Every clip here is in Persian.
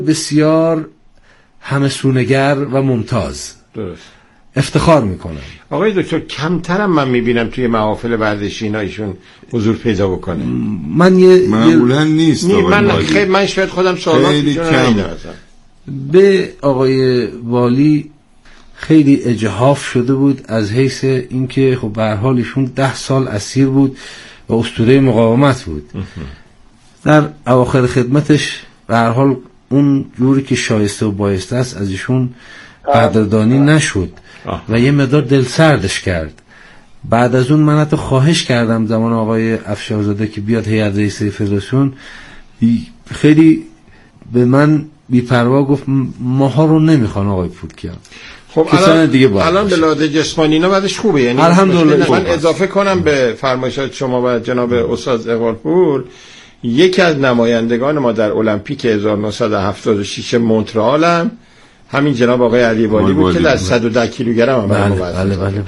بسیار همسونگر و ممتاز. درست. افتخار میکنم. آقای دکتر کمترم من میبینم توی محافل ورزشی اینا ایشون حضور پیدا بکنه. معمولا نیست. من شاید خودم سوالات ایشون رو ندیدم. به آقای والی خیلی اجحاف شده بود از حیث اینکه خب به هر حال ایشون 10 سال اسیر بود و اسطوره مقاومت بود. در اواخر خدمتش به هر حال اون جوری که شایسته و بایسته است از ایشون قدردانی نشد و یه مقدار دلسردش کرد. بعد از اون من حتی خواهش کردم زمان آقای افشارزاده که بیاد هیئت رئیسه فدراسیون، خیلی به من بی‌پروا گفت ماها رو نمیخوان آقای پورکیان. خب الان به لحاظ جسمانی اینا بعدش خوبه، یعنی الحمدلله. من اضافه کنم به فرمایشات شما و جناب استاد اقبالپور، یکی از نمایندگان ما در المپیک 1976 مونترال هم همین جناب آقای علی والی بود که در 110 کیلوگرم هم بله.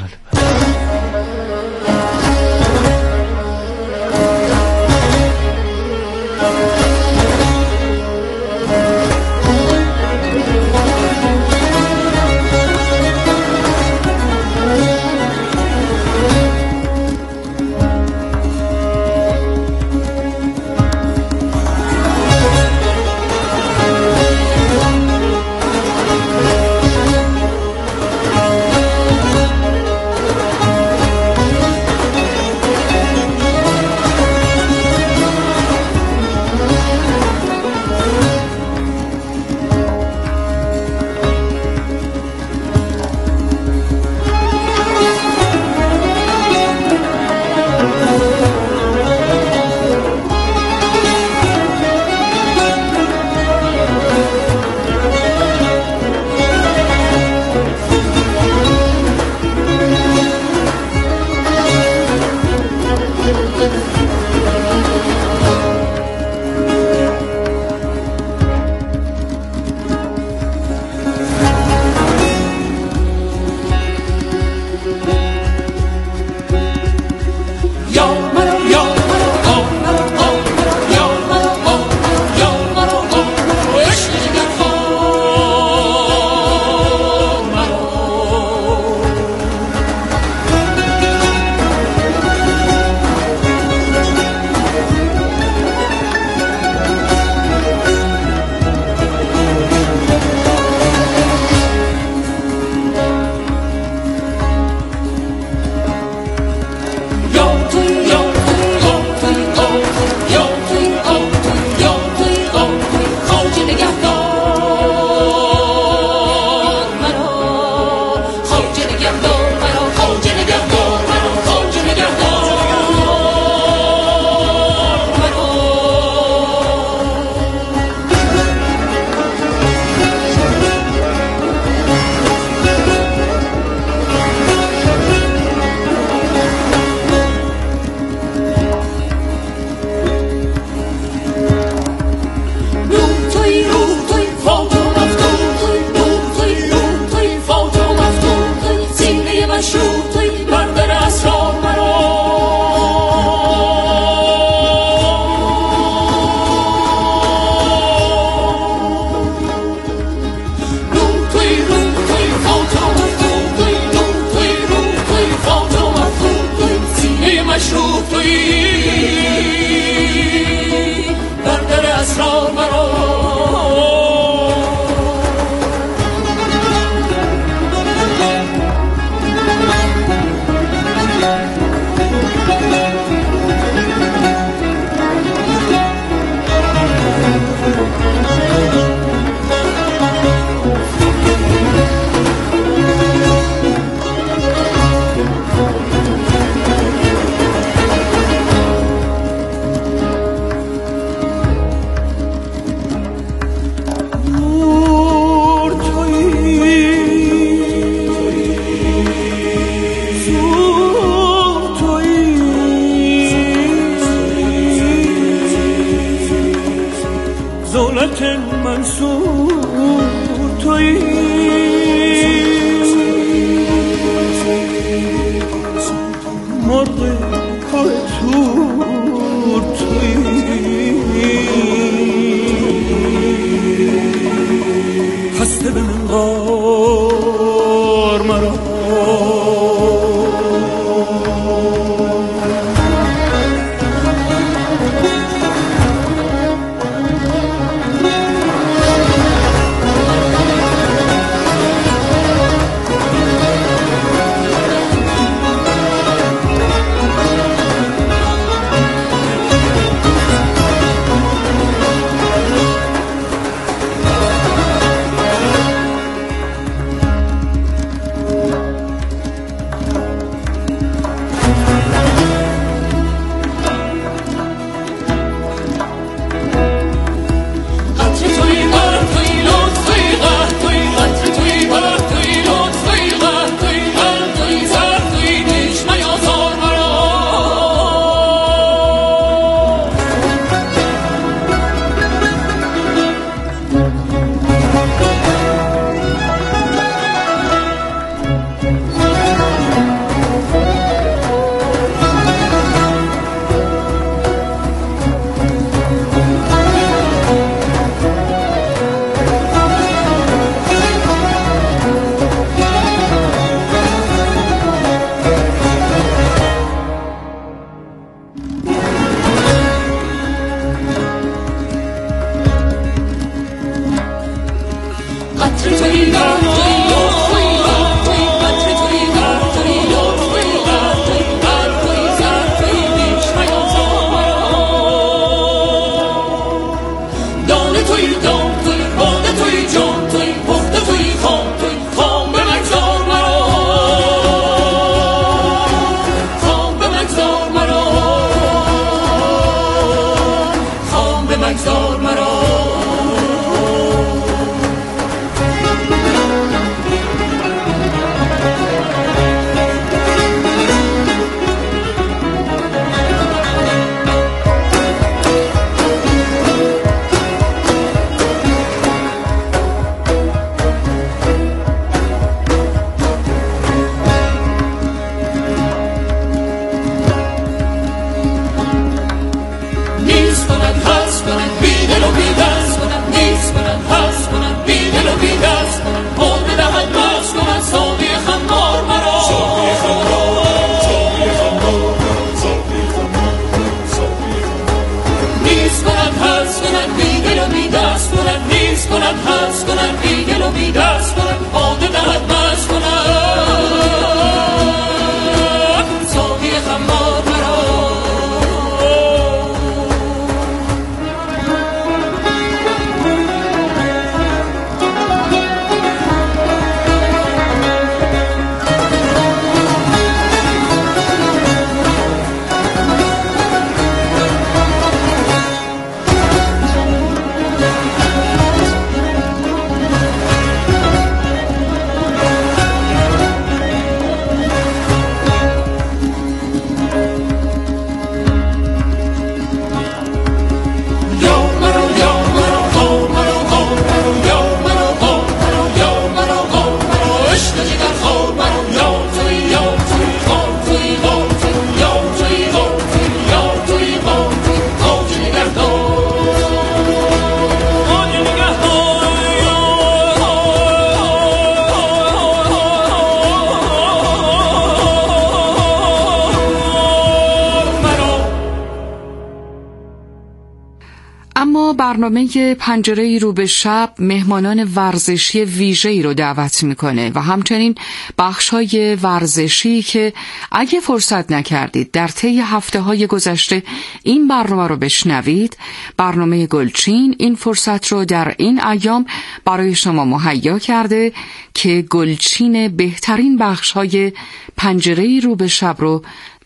برنامه پنجره رو به شب مهمانان ورزشی ویژه‌ای رو دعوت میکنه و همچنین بخش‌های ورزشی که اگه فرصت نکردید در طی هفته‌های گذشته این برنامه رو بشنوید، برنامه گلچین این فرصت رو در این ایام برای شما مهیا کرده که گلچین بهترین بخش‌های پنجره رو به شب رو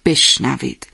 بشنوید.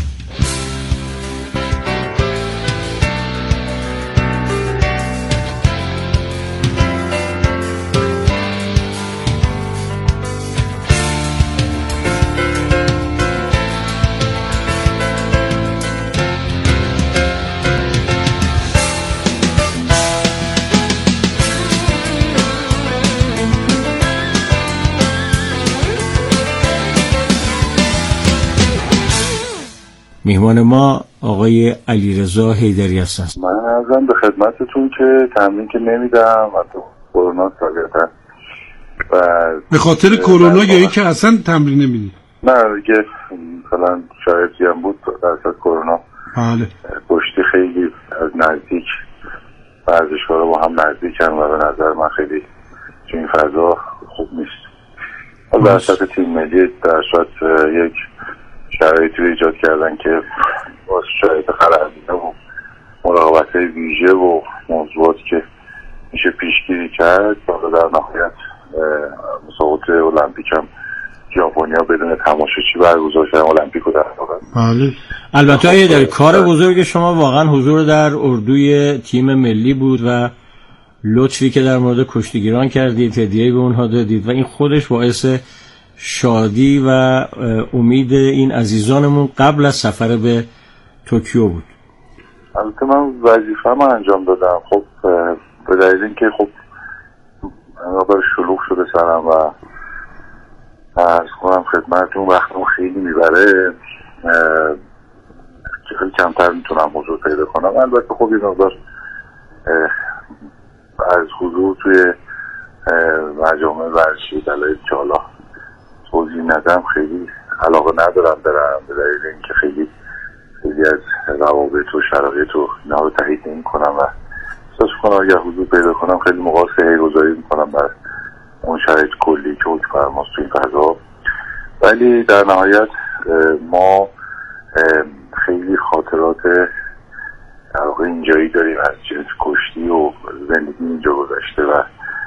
میهمان ما آقای علیرضا حیدری هستند. من ازم به خدمتتون که تمرین که نمیدم و تو کرونا طبیعتا و به خاطر کرونا یا اینکه اصلا تمرین نمیدی؟ نه دیگه مثلا شایدی هم بود در اصل کرونا. بله. پشتی خیلی از نزدیک ورزشکارا رو با هم نزدیکن و به نظر من خیلی تو این فضا خوب نیست. حالا در سطح تیم ملی در صورت یک شرایطی ایجاد کردن که با شرایط خلبانه و مراقبت ویژه و موضوعاتی که میشه پیشگیری کرد تا در نهایت مسابقات المپیک هم ژاپنیا بدون تماشاچی برگزار کردن المپیک رو در واقع. بله. البته در کار بزرگ شما واقعا حضور در اردوی تیم ملی بود و لطفی که در مورد کشتیگیران کردید، هدیه‌ای به اونها دادید و این خودش باعث شادی و امید این عزیزانمون قبل از سفر به توکیو بود. البته من وظیفه‌مو انجام دادم. خب به دلیل اینکه خب مقدار شلوغ شده سرم و عرض کنم خدمتتون وقتم خیلی میبره، خیلی کمتر میتونم حضور پیدا کنم. البته خب یه مقدار از حضور توی مجامع ورزشی دلایل که حالا توضیح ندم خیلی علاقه ندارم برم، به دلیل اینکه خیلی از روابط و شرایط و اینا رو تایید نمی‌کنم و احساس کنم اگر حضور پیدا کنم خیلی موقع سهی گذاری شکرگزاری میکنم بر اون شرایط کلی که حکم فرماست توی این فضا. ولی در نهایت ما خیلی خاطرات در واقع اینجایی داریم از جنس کشتی و زندگی اینجا گذشته و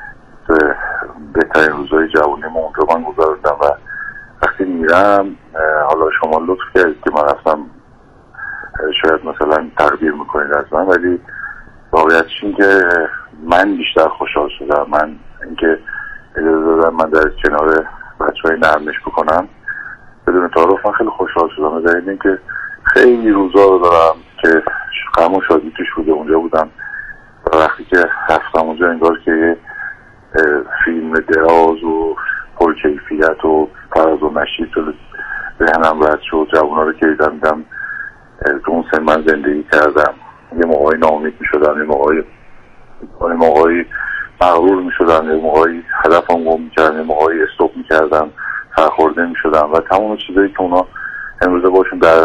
بهترین روزهای جوانی ما اونجا من گذاردم و وقتی میرم، حالا شما لطف کردید که من رفتم شاید مثلا تقدیر میکنید از من، ولی واقعیتش این که من بیشتر خوشحال شدم. من اینکه اجازه دادم من در کنار بچه‌های نرمش بکنم بدون تعارف، من خیلی خوشحال شدم. در این که خیلی روزا رو دارم که غم و شادی توش بوده. اونجا بودم و وقتی که رفتم اونجا انگار که فیلم دراز و پرکیفیت و فراز و نشیب تو ذهنم رد شد. جوونا رو که دیدم تو اون سن من زندگی کردم. یه موقعی ناامید می شدم، یه موقعی مغرور می شدم، یه موقعی هدفم گم می کردم، یه موقعی استوب می کردم، سرخورده می شدم و تمام چیزایی که اونا امروزه باشون در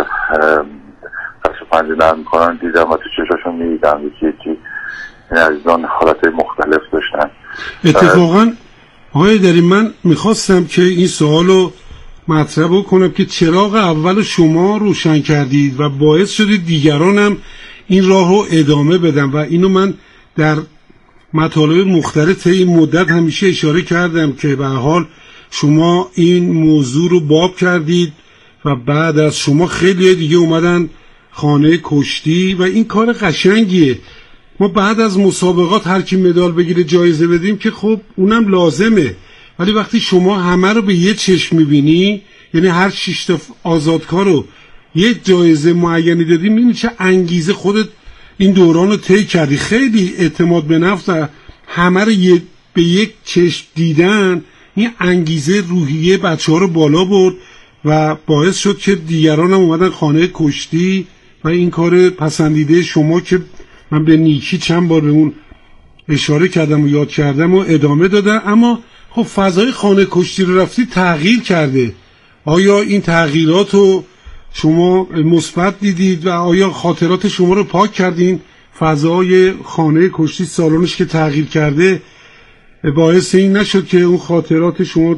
پس پنجه نرم می کنن دیدم و تو چشاشون می دیدم. یکی این عزیزان حالتهای مختلف داشتن. اتفاقا آقای دری، من میخواستم که این سوالو مطرح بکنم که چراغ اول شما روشن کردید و باعث شدید دیگرانم این راه رو ادامه بدم و اینو من در مطالب مختلف این مدت همیشه اشاره کردم که به حال شما این موضوع رو باب کردید و بعد از شما خیلی دیگه اومدن خانه کشتی و این کار قشنگیه. ما بعد از مسابقات هر کی مدال بگیره جایزه بدیم که خب اونم لازمه، ولی وقتی شما همه رو به یه چشم میبینی، یعنی هر 6 تا آزادکار رو یه جایزه معینی دادی، میبینی چه انگیزه خودت این دوران رو طی کردی. خیلی اعتماد به نفس و همه رو به یک چشم دیدن این انگیزه روحیه بچه‌ها رو بالا برد و باعث شد که دیگران هم اومدن خانه کشتی و این کار پسندیده شما که من به نیکی چند بار به اون اشاره کردم و یاد کردم و ادامه دادم. اما خب فضای خانه کشتی رو رفتی تغییر کرده. آیا این تغییرات رو شما مثبت دیدید و آیا خاطرات شما رو پاک کردین؟ فضای خانه کشتی سالنش که تغییر کرده باعث این نشد که اون خاطرات شما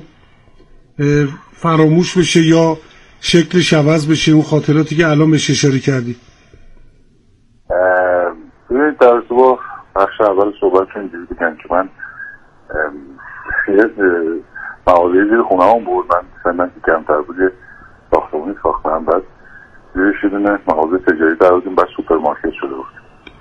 فراموش بشه یا شکلش عوض بشه، اون خاطراتی که الان بهش اشاره کردی؟ در صبح بخش اول صحبتشون اینجوری بگم که من یه مغازه زیر خونه هم بود. من سنن که کمتر بود یه ساختمونی ساختم، بعد زیرش یه دونه مغازه تجاری در بودیم، بعد سوپرمارکت شده بود.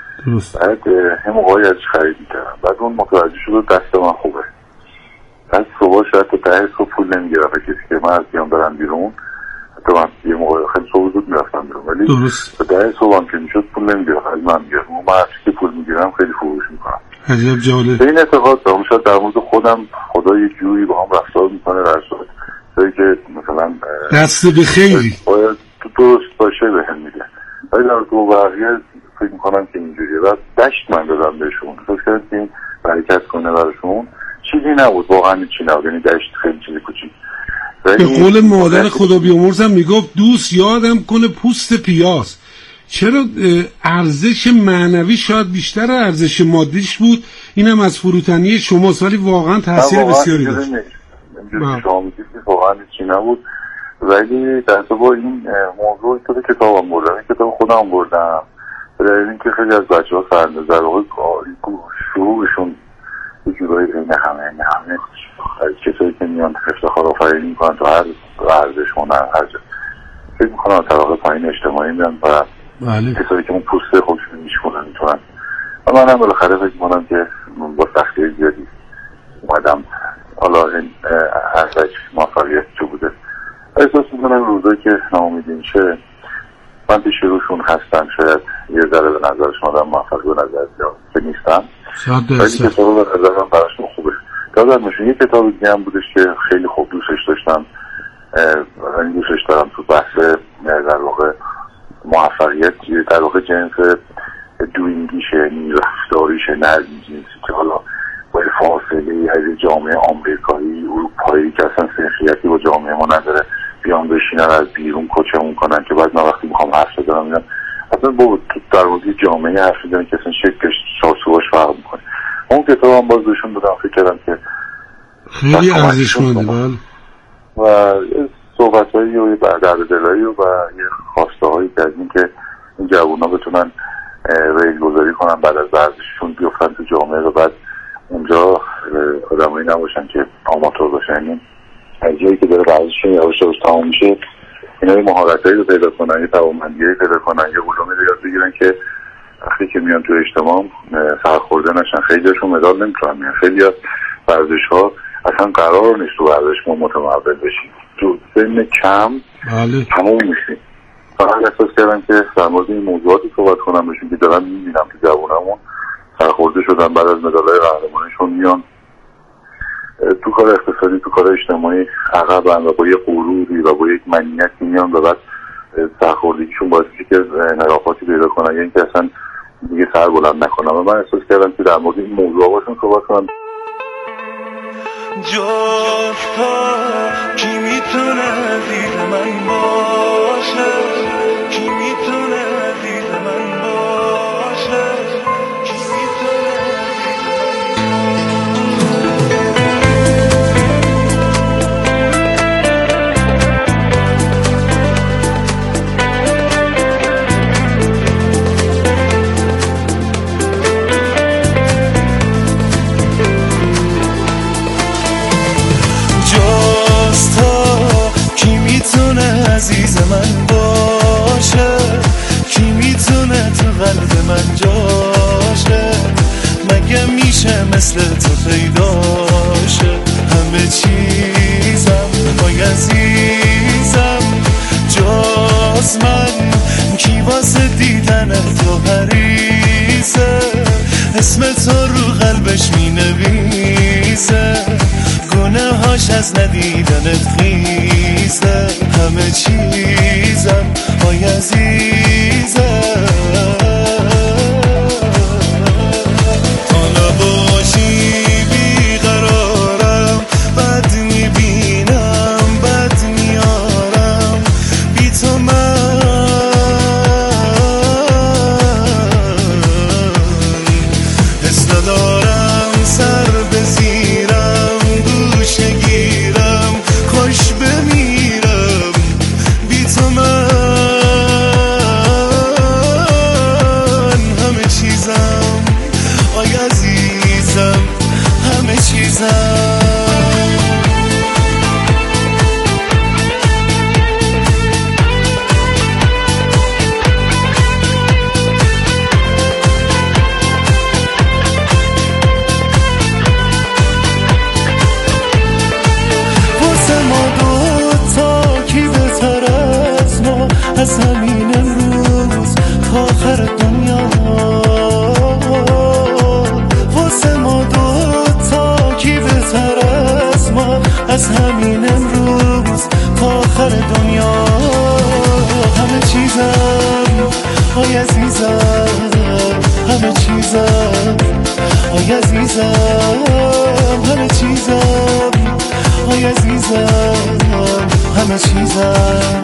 بعد هم موقعی ازش خرید میکردم. بعد اون متوجه شد دست من خوبه. بعد صبح شاید تا 10 صبح پول نمیگرفت کسی که من از بیام برم بیرون. حتی من یه موقع خیلی صبح زود میرفتم بیرون، ولی تا 10 صبح هم که میشد پول نمیگرفت از من میگرفت. من هرچی که پول میگیرم خیلی فروش میکنم. عجب جالب. این اتفاق دارم شاید در مورد خودم خدا یه جوری با هم رفتار میکنه در صورت که مثلا دست به خیری باید تو درست باشه به هم میده، ولی در تو بقیه فکر میکنم که اینجوریه. و دشت من دادم بهشون، فکر کردم که این برکت کنه براشون. چیزی نبود، واقعا چیزی نبود، یعنی دشت خیلی چیزی کوچیک. به قول مادر خدا بیامرزم میگفت دوست یادم کنه پوست پیاز. چرا ارزش معنوی شاید بیشتر ارزش مادیش بود، اینم از فروتنی شماست، ولی واقعا تاثیر بسیاری داشت. اینجوری شما میگید واقعا چیزی نبود، ولی در با این موضوع تو کتابم بردم، این کتاب خودم بردم برای اینکه خیلی از بچه‌ها سرنظر و شروعشون یه جورایی بین همه کسایی که میان افتخار آفرینی میکنن تو هر ورزش هنر هر جا، فکر میکنن طبقه پایین اجتماعی میان و کسایی که اون پوسته خودشون میشکنن میتونن. و من هم بالاخره فکر میکنم که با سختی زیادی اومدم، حالا این ارزش موفقیت چه بوده. احساس میکنم روزایی که ناامیدی میشه من پیش روشون هستم، شاید یه ذره به نظرشون آدم موفق به نظر بیاد که نیستم، ولی کتاب به نظرم براشون خوبه. یادمشون یه کتاب دیگه هم بودش که خیلی خوب دوستش داشتم، این دوستش دارم، تو بحث در واقع موفقیت در واقع جنس دوینگیشه، یعنی رفتاریشه، نه جنسی که حالا با فاصله از جامعه آمریکایی اروپایی که اصلا سنخیتی با جامعه ما نداره بیان بشینن از بیرون کچمون کنن که بعد من وقتی میخوام حرف بزنم میگم اصلا با در مورد جامعه حرف میزنن که اصلا شکلش چارچوباش فرق میکنه. اون کتاب رو هم باز بهشون دادم. فکر کردم که خیلی ارزشمنده. بله. و صحبت‌هایی و درددلایی و یه خواسته‌هایی که از این که این جوونا بتونن ریل‌گذاری کنن بعد از ورزششون بیفتن تو جامعه و بعد اونجا آدمایی نباشن که آماتور باشن. یعنی از جایی که داره ورزششون یواش یواش تمام میشه اینا یه مهارتایی رو پیدا کنن، یه توانمندیایی پیدا کنن، یه علومی رو یاد بگیرن که وقتی که میان تو اجتماع سرخورده نشن. خیلی‌هاشون مدال نمیتونن میان. خیلی از ورزش‌ها اصلا قرار نیست تو ورزش ما متمول بشیم، تو سن کم تموم میشیم. فقط احساس کردم که در مورد این موضوعاتی صحبت کنم بهشون که دارم میبینم که جوانمون سرخورده شدن، بعد از مدال‌های قهرمانیشون میان تو کار اقتصادی، تو کار اجتماعی عقبن و با یه غروری و با یک منیتی میان و بعد سرخوردگیشون باعث میشه که نرافاتی پیدا کنن یا اینکه اصلا دیگه سر بلند نکنن. و من احساس کردم که در مورد این موضوع باشون صحبت کنم. جفتا کی میتونه دید من باشه، کی میتونه دید من باشه، کی میتونه عزیز من باشه، کی میتونه تو قلب من جاشه، مگه میشه مثل تو پیداشه. همه چیزم وای عزیزم جز من، کی واسه دیدن تو حریصه، اسم تو رو قلبش مینویسه، گناهاش از ندیدنت خیزه. همه چیزم آی عزیزم تا نباشی بیقرارم، بد میبینم بد میارم، بی تو من حس ندارم سر بزیرم، گوشه گیرم خوش بمیرم، بی تو من همه چیزم آی عزیزم همه چیزم. از همین امروز تا آخر دنیا واسه ما دوتا کی بهتر از ما، از همین امروز تا آخر دنیا. همه چیزم آی عزیزم همه چیزم آی عزیزم همه چیزم آی عزیزم همه چیزم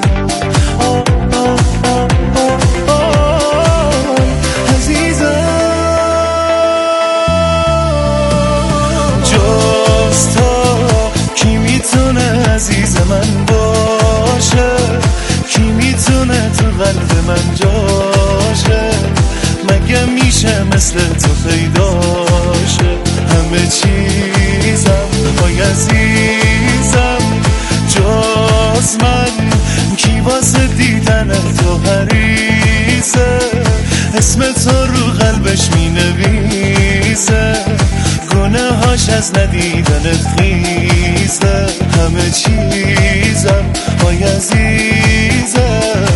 جز تو کی میتونه عزیز من باشه، کی میتونه تو قلب من جاشه، مگه میشه مثل تو پیداشه. همه چیزم آی عزیزم جز من، کی واسه دیدن تو حریصه، اسم تو رو قلبش مینویسه، گناهاش از ندیدنت خیزه. همه چیزم آی عزیزم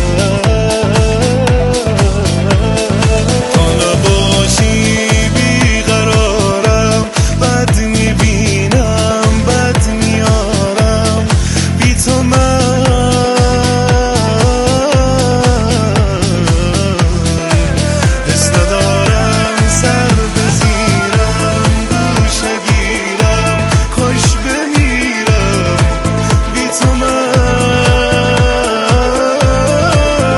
تا نباشی بیقرارم، بد میبینم بد میارم، بی تو من حس ندارم سر بزیرم، گوشه گیرم خوش بمیرم، بی تو من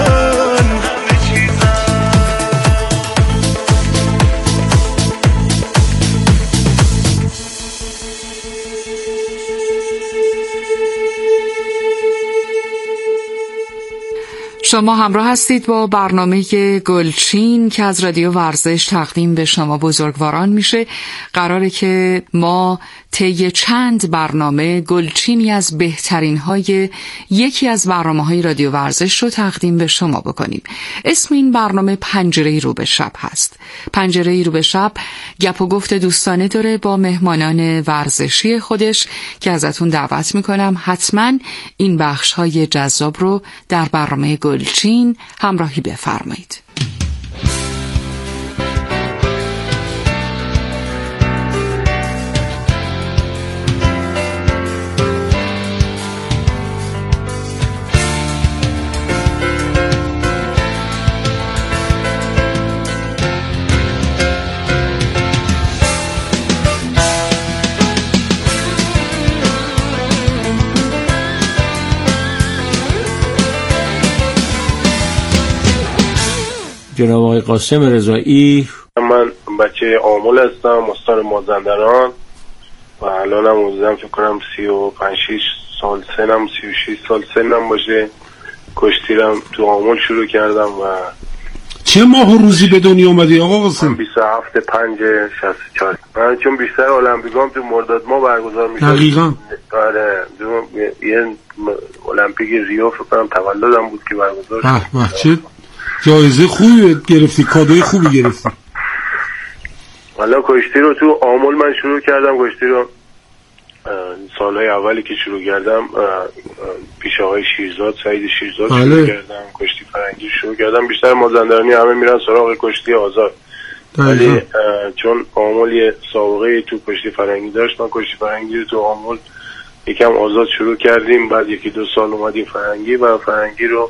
شما همراه هستید با برنامه گلچین که از رادیو ورزش تقدیم به شما بزرگواران میشه. قراره که ما طی چند برنامه گلچینی از بهترین های یکی از برنامه‌های رادیو ورزش رو تقدیم به شما بکنیم. اسم این برنامه پنجره رو به شب هست. پنجره رو به شب گپ و گفت دوستانه داره با مهمانان ورزشی خودش که ازتون دعوت میکنم حتما این بخش‌های جذاب رو در برنامه گلچین همراهی بفرمایید. جناب آقای قاسم رضایی. من بچه آمل هستم، استان مازندران و الانم حدوداً فکر کنم 35-6 سال سنم، 36 سال سنم باشه. کشتیرم تو آمل شروع کردم. و چه ماه و روزی به دنیا اومدی آقا قاسم؟ 27/5/64. من چون بیشتر المپیکام تو مرداد ماه برگزار میشه. دقیقاً. آره، یه المپیک ریو فکر کنم تولدم بود که برگزار شد. چه جایزه خوبی گرفتی، کادوی خوبی گرفتی. حالا کشتی رو تو آمل من شروع کردم. کشتی رو سالهای اولی که شروع کردم پیش آقای شیرزاد، سعید شیرزاد شروع کردم. کشتی فرنگی شروع کردم. بیشتر مازندرانی همه میرن سراغ کشتی آزاد، ولی چون آمل یه سابقه تو کشتی فرنگی داشت، من کشتی فرنگی رو تو آمل یکم آزاد شروع کردیم. بعد 1-2 سال اومدیم فرنگی و فرنگی رو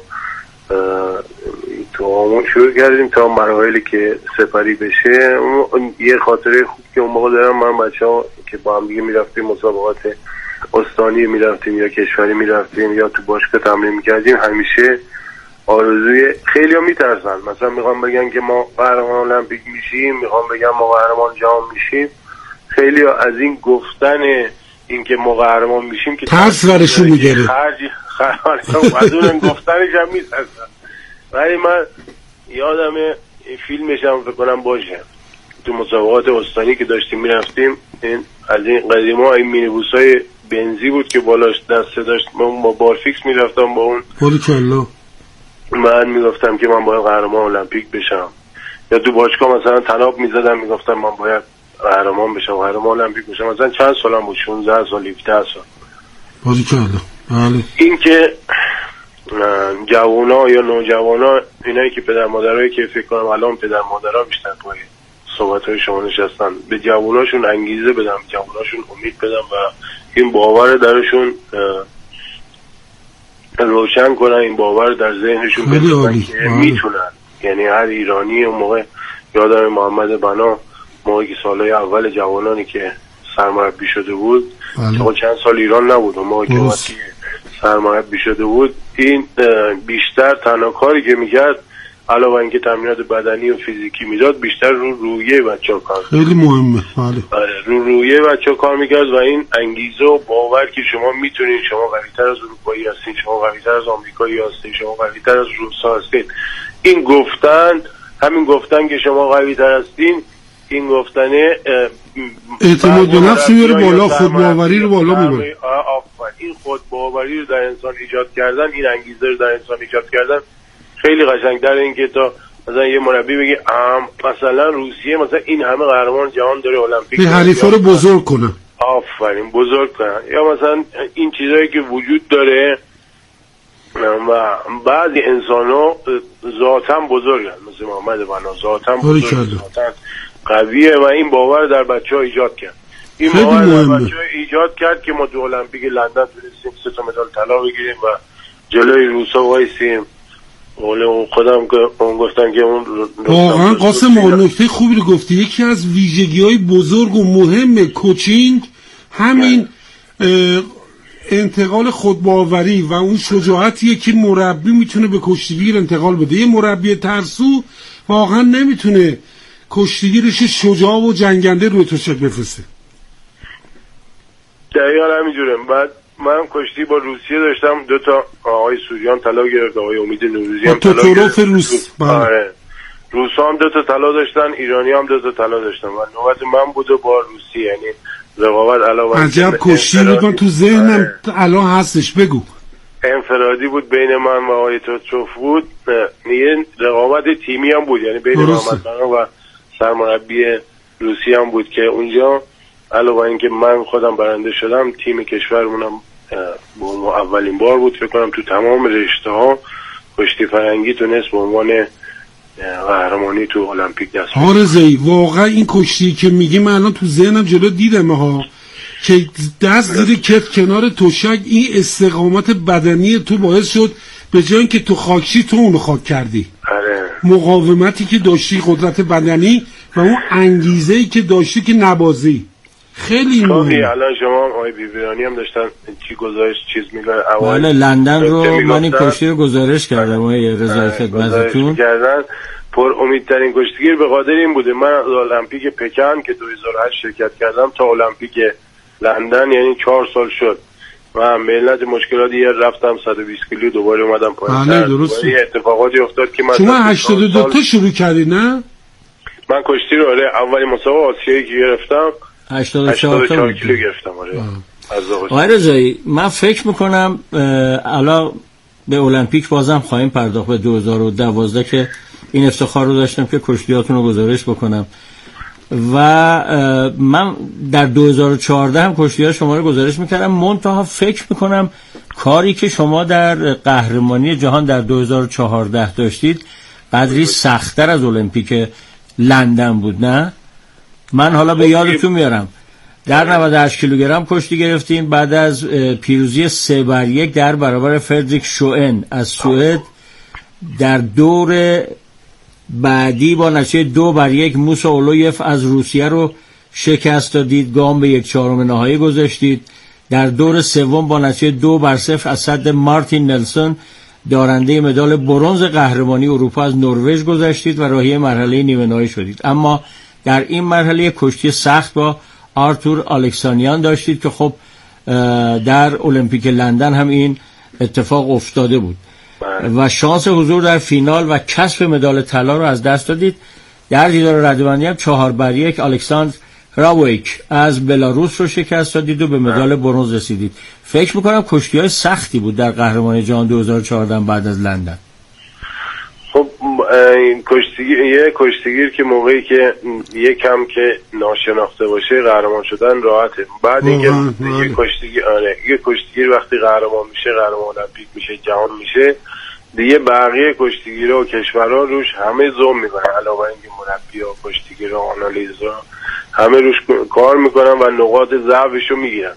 تو آمون شروع کردیم تا مراحلی که سپری بشه. یه خاطره خوب که اون موقع دارم، من بچه‌ها که با هم دیگه میرفتیم مسابقات استانی میرفتیم یا کشوری میرفتیم یا تو باشگاه تمرین میکردیم، همیشه آرزوی خیلی‌ها میترسن، مثلا میخوام بگن که ما قهرمان المپیک میشیم، میخوام بگن ما قهرمان جهان میشیم. خیلی‌ها از این گفتن این که ما قهرمان میشیم که ترس ورشون میگیره، از اون گفتنش هم میترسن. ولی من یادم این فیلمش هم فکر کنم باشه، تو مسابقات استانی که داشتیم میرفتیم، این از این قدیما این مینیبوسای بنزی بود که بالاش دسته داشت، من با بارفیکس میرفتم با اون. من میگفتم که من باید قهرمان المپیک بشم، یا تو باشگاه مثلا طناب میزدم میگفتم من باید قهرمان بشم، قهرمان المپیک بشم. مثلا چند سالم بود، 16 سال 17 سال. این که جوانا یا نوجوانا، اینایی که پدر مادرایی که فکر کنم الان پدر مادرها بیشتر توی صحبت‌های شما نشستن، به جواناشون انگیزه بدم، جواناشون امید بدم و این باور درشون روشن کنن، این باور در ذهنشون بسازن که میتونن. یعنی هر ایرانی اون موقع، یادم محمد بنا موقعی که سالهای اول جوانانی که سرمربی شده بود، چند سال ایران نبود، اون موقعی که سرمربی شده بود، این بیشتر تنها کاری که میکرد علاوه اینکه تمرینات بدنی و فیزیکی میداد، بیشتر رو رویه بچه‌ها کار، خیلی مهمه. رو رویه بچه‌ها کار میکرد و این انگیزه و باور که شما میتونید، شما قوی‌تر از اروپایی هستید، شما قوی‌تر از آمریکایی هستید، شما قوی‌تر از روسا هستید. این گفتن، همین گفتن که شما قوی‌تر هستین، این گفتنه اعتماد به نفس میاره بالا، خودباوری رو بالا میبره. این خودباوری رو در انسان ایجاد کردن، این انگیزه رو در انسان ایجاد کردن خیلی قشنگ‌تر این که تا مثلا یه مربی بگه مثلا روسیه مثلا این همه قهرمان جهان داره، المپیک این حریفا رو بزرگ کنه. آفرین، بزرگ کنن. یا مثلا این چیزایی که وجود داره و بعضی انسان‌ها ذاتاً بزرگن، مثل محمد بنا ذاتاً بزرگ، ذاتاً قویه و این باور در بچه‌ها ایجاد کرد. این باور در بچه‌ها ایجاد کرد که ما تو المپیک لندن تونستیم 3 تا مدال طلا بگیریم و جلوی روسا وایسیم. خودم که اون گفتن که اون واقعا قاسم نکته خوبی رو گفتی. یکی از ویژگی‌های بزرگ و مهم کوچینگ همین انتقال خودباوری و اون شجاعتیه که مربی میتونه به کشتیگیر انتقال بده. یه مربی ترسو واقعا نمیتونه کشتیگیرش شجاع و جنگنده روی تشک بفرسته. دقیقا همینجوره. بعد من کشتی با روسیه داشتم، 2 تا آقای سوریان طلا گرفت، آقای امید نوروزی هم تو طلا گرفت. روس. آره. روسا هم 2 تا طلا داشتن، ایرانی هم 2 تا طلا داشتن و نوبت من بود با روسیه. یعنی رقابت علاوه عجب کشتی بود تو ذهنم الان هستش. بگو. انفرادی بود بین من و آقای توتروف بود، یه رقابت تیمی هم بود، یعنی بین محمد بقا و سرمربی روسیه هم بود که اونجا علاوه اینکه من خودم برنده شدم، تیم کشورمونم با اولین بار بود فکر کنم تو تمام رشته‌ها کشتی فرنگی تونست به عنوان قهرمانی تو المپیک دست بیاره. آرزویی واقعا این کشتی که میگی من الان تو ذهنم جلو دیدم ها، که دست زیر کف کنار تشک، این استقامت بدنی تو باعث شد به جای اینکه تو خاکشی تو اونو خاک کردی. آره. مقاومتی که داشتی، قدرت بدنی و اون انگیزه‌ای که داشتی که نبازی خیلی مهمه. الان شما آقای بیبیانی هم داشتن چی گزارش چیز میگن بله لندن رو من این کشتی رو گزارش کردم آقای رضای خدمتتون کردن. پر امیدترین کشتیگیر به قادر این بوده من از المپیک پکن که 2008 شرکت کردم تا المپیک لندن یعنی 4 سال شد و ملت مشکلاتی رفتم 120 کیلو دوباره اومدم پایین. بله درست. یه اتفاقاتی افتاد که من شما 82 تا شروع کردی نه؟ من کشتی رو آره اولین مسابقه آسیایی که گرفتم 84 کیلو گرفتم آره. آقای رضایی من فکر میکنم الان به المپیک بازم خواهیم پرداخت به 2012 که این افتخار رو داشتم که کشتیاتون رو گزارش بکنم و من در 2014 هم کشتی‌ها شما رو گزارش میکردم. منتها فکر میکنم کاری که شما در قهرمانی جهان در 2014 داشتید قدری سخت‌تر از المپیک لندن بود نه؟ من حالا به یادتون میارم در 98 کیلوگرم کشتی گرفتیم بعد از پیروزی 3-1 در برابر فردریک شوئن از سوئد. در دور بعدی با نتیجه 2-1 موسا اولویف از روسیه رو شکست دادید، گام به 1/4 نهایی گذاشتید. در دور سوم با نتیجه 2-0 از صد مارتین نلسون دارنده مدال برنز قهرمانی اروپا از نروژ گذاشتید و راهی مرحله نیمه نهایی شدید. اما در این مرحله کشتی سخت با آرتور الکسانیان داشتید که خب در المپیک لندن هم این اتفاق افتاده بود و شانس حضور در فینال و کسب مدال طلا رو از دست دادید. در جدال رده‌بندی هم 4-1 الکساندر راویک از بلاروس رو شکست دادید و به مدال برنز رسیدید. فکر میکنم کشتی‌های سختی بود در قهرمانی جهان 2014 بعد از لندن. خب یه کشتیگیر که موقعی که یکم که ناشناخته باشه قهرمان شدن راحته. بعد اینکه یه کشتیگیر وقتی قهرمان میشه، قهرمان المپیک میشه، جهان میشه، دیگه بقیه کشتیگیرها و کشورها روش همه زوم میکنن. علاوه اینکه مربی‌ها، کشتیگیرها، آنالیزها همه روش کار میکنن و نقاط ضعفشو میگیرن.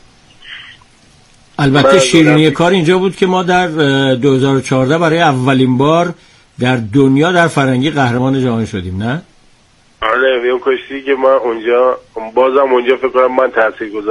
البته شیرینی کار اینجا بود که ما در 2014 برای اولین بار در دنیا در فرنگی قهرمان جهان شدیم نه؟ آره اون کشتی که من اونجا بازم اونجا فکر کنم من تاثیرگذار